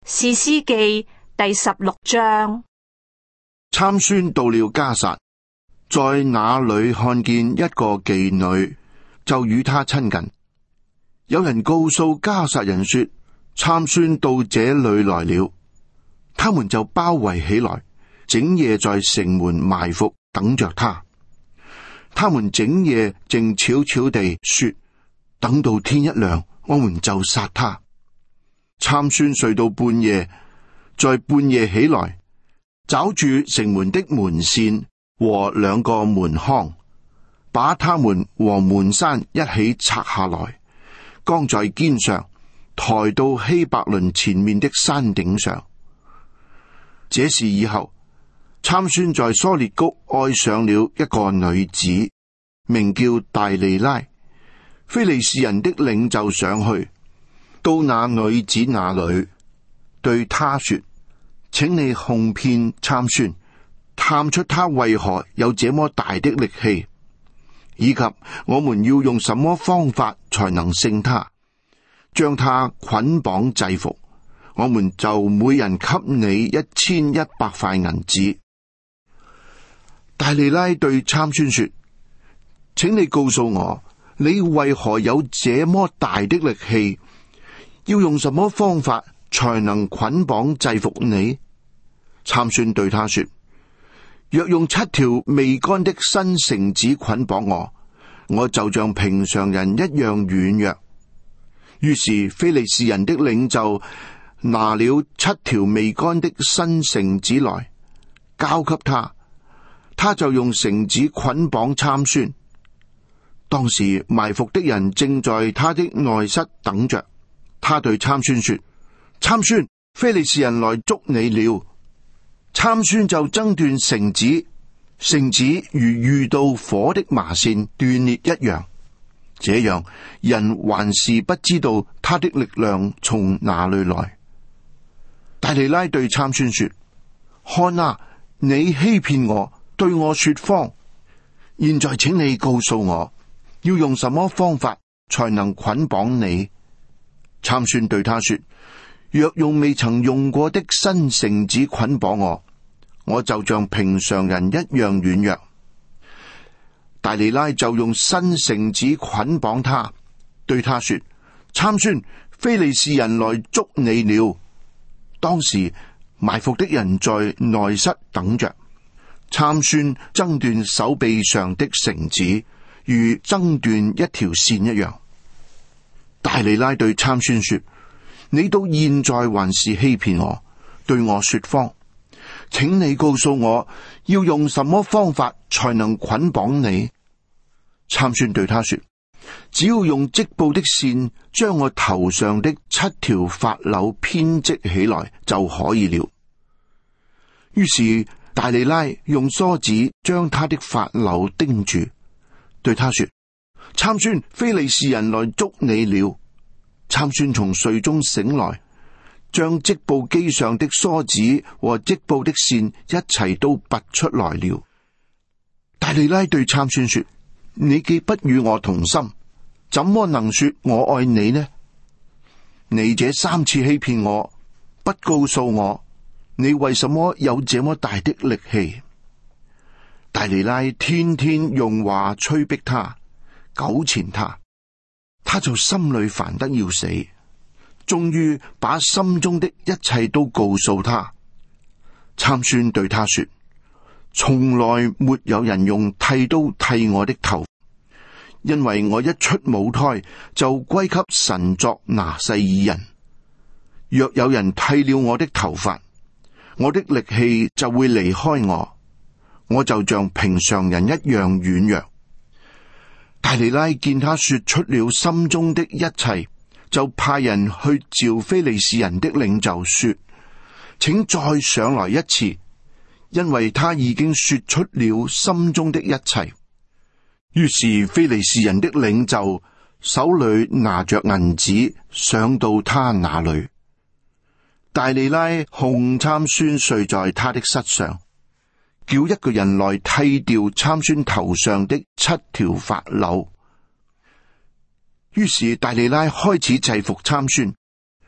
士師記第16章。 參孫到了迦薩，在那裏看見一個妓女，就與她親近。有人告訴迦薩人說，參孫到這裏來了，他們就包圍起來，整夜在城門埋伏等着他。他們整夜靜悄悄地說，等到天一亮，我們就殺他。參孫睡到半夜，在半夜起來，抓住城門的門扇和兩個門框，把他們和門閂一起拆下來，扛在肩上，抬到希伯崙前面的山頂上。這事以後，參孫在梭烈谷愛上了一個女子，名叫大利拉。非利士人的領袖上去，到那女子那裏，對他說，請你控騙參孫，探出他為何有這麼大的力氣，以及我們要用什麼方法才能勝他，將他捆綁制服，我們就每人給你1100塊銀子。大利拉對參孫說，請你告訴我，你為何有這麼大的力氣，要用什麼方法才能捆綁制服你？參孫對他說，若用7條未乾的新繩子捆綁我，我就像平常人一樣軟弱。於是非利士人的領袖拿了7條未乾的新繩子來，交給他，他就用繩子捆綁參孫。當時埋伏的人正在他的內室等着。他對參孫說，參孫，非利士人來捉你了。參孫就掙斷繩子，繩子如遇到火的麻線斷裂一樣。這樣人還是不知道他的力量從哪裏來。大利拉對參孫說，看啊，你欺騙我，對我說謊。現在請你告訴我，要用什麼方法才能捆綁你？參孫對他說，若用未曾用過的新繩子捆綁我，我就像平常人一樣軟弱。大利拉就用新繩子捆綁他，對他說，參孫，非利士人來捉你了。當時埋伏的人在內室等着。參孫掙斷手臂上的繩子，如掙斷一條線一樣。大利拉對參孫說，你到現在還是欺騙我，對我說謊。請你告訴我，要用什麼方法才能捆綁你？參孫對他說，只要用織布的線將我頭上的7條髮綹編織起來就可以了。於是大利拉用梳子將他的髮綹釘住，對他說，參孫，非利士人來捉你了。參孫從睡中醒來，將織布機上的梳子和織布的線一齊都拔出來了。大利拉對參孫說，你既不與我同心，怎麼能說我愛你呢？你這3次欺騙我，不告訴我，你為什麼有這麼大的力氣？大利拉天天用話催逼他，糾纏他，他就心裏煩得要死，終於把心中的一切都告訴他。參孫對他說，從來沒有人用剃刀剃我的頭，因為我一出母胎就歸給神作拿細耳人。若有人剃了我的頭髮，我的力氣就會離開我，我就像平常人一樣軟弱。大利拉見他說出了心中的一切，就派人去召非利士人的領袖說，請再上來一次，因為他已經說出了心中的一切。於是非利士人的領袖手裏拿着銀子上到他那裏。大利拉控參孫睡在他的膝上，叫一個人來剃掉參孫頭上的7條髮綹。於是大利拉開始制服參孫，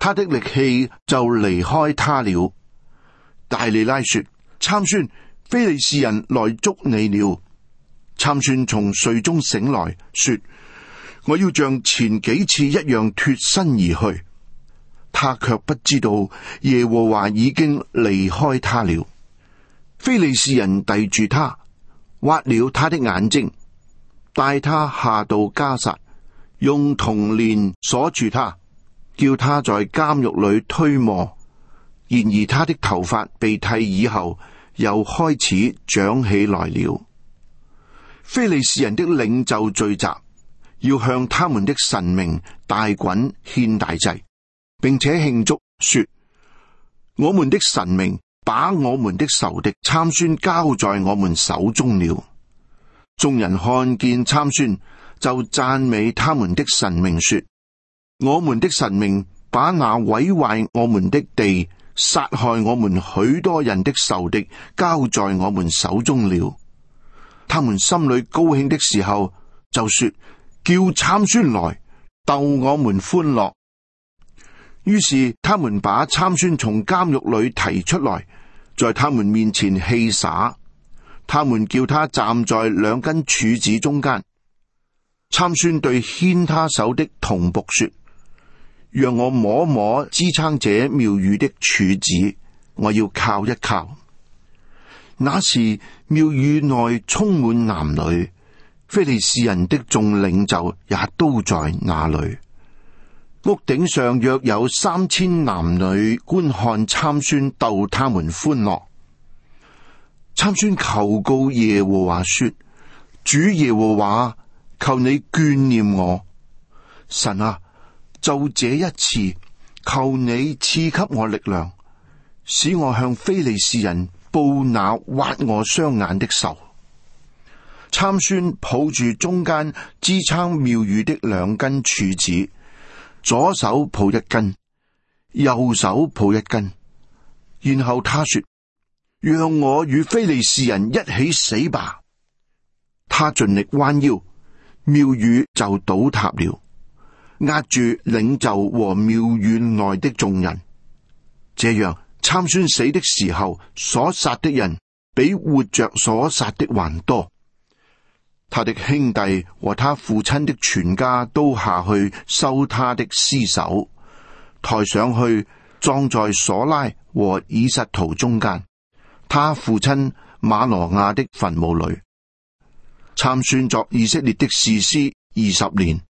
他的力氣就離開他了。大利拉說：參孫，非利士人來捉你了。參孫從睡中醒來，說：我要像前幾次一樣脫身而去。他卻不知道耶和華已經離開他了。非利士人逮住他，挖了他的眼睛，帶他下到迦薩，用銅鏈鎖住他，叫他在監獄裏推磨。然而他的頭髮被剃以後，又開始長起來了。非利士人的領袖聚集，要向他們的神明大袞獻大祭，並且慶祝，說：我們的神明把我們的仇敵參孫交在我們手中了。眾人看見參孫，就讚美他們的神明，說：我們的神明把那毀壞我們的地、殺害我們許多人的仇敵交在我們手中了。他們心裏高興的時候，就說：叫參孫來，逗我們歡樂。於是他們把參孫從監獄裏提出來，在他們面前戲耍。他們叫他站在兩根柱子中間。參孫對牽他手的童僕說：讓我摸摸支撐這廟宇的柱子，我要靠一靠。那時廟宇內充滿男女，非利士人的眾領袖也都在那裏。屋頂上約有3000男女觀看參孫，逗他們歡樂。參孫求告耶和華說：主耶和華，求你眷念我。神啊，就這一次，求你賜給我力量，使我向非利士人報那挖我雙眼的仇。參孫抱住中間支撐廟宇的兩根柱子，左手抱一根，右手抱一根，然後他說：讓我與非利士人一起死吧。他盡力彎腰，廟宇就倒塌了，壓住領袖和廟宇內的眾人。這樣，參孫死的時候所殺的人比活着所殺的還多。他的兄弟和他父親的全家都下去收他的屍首，抬上去葬在瑣拉和以實陶中間，他父親瑪挪亞的墳墓裏。參孫作以色列的士師20年。